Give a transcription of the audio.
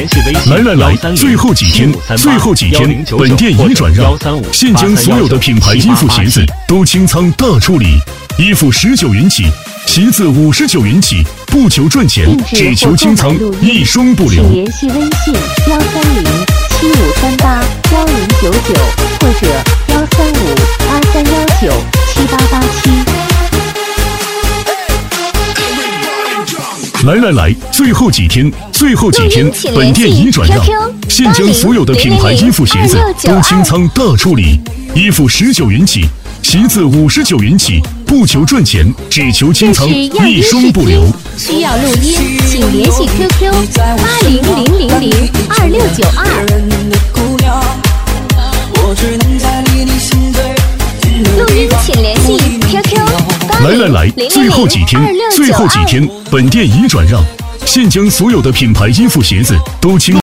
来，最后几天，本店已转让，现将所有的品牌衣服鞋子都清仓大处理，衣服19元起，鞋子59元起，不求赚钱，只求清仓，一双不留。 请联系微信13075381099或者13583197887。 来，最后几天，本店已转让，现将所有的品牌衣服鞋子都清仓大处理，衣服19元起，鞋子59元起，不求赚钱，只求清仓，一双不留。 需要录音，请联系 QQ800002692。录音请联系 QQ 来，最后几天，本店已转让，现将所有的品牌衣服鞋子都清。